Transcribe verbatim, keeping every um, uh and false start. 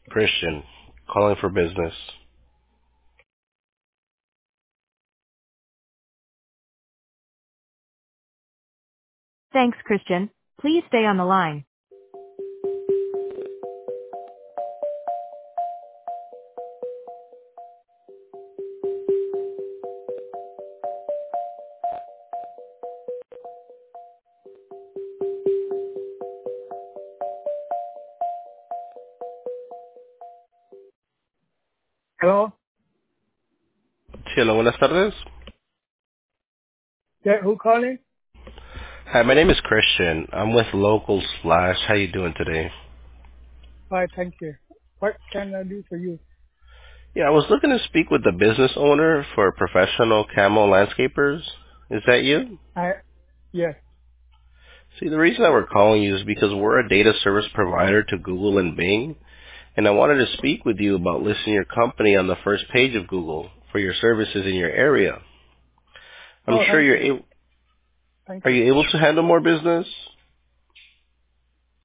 Christian, calling for business. Thanks, Christian. Please stay on the line. Hello? Sí, hola, buenas tardes. Yeah, who calling? Hi, my name is Christian. I'm with Local Splash. How you doing today? Hi, thank you. What can I do for you? Yeah, I was looking to speak with the business owner for Professional Camo Landscapers. Is that you? I, yes. See, the reason that we're calling you is because we're a data service provider to Google and Bing, and I wanted to speak with you about listing your company on the first page of Google for your services in your area. I'm Oh, sure thank you're you. able, Thank are you. you able to handle more business?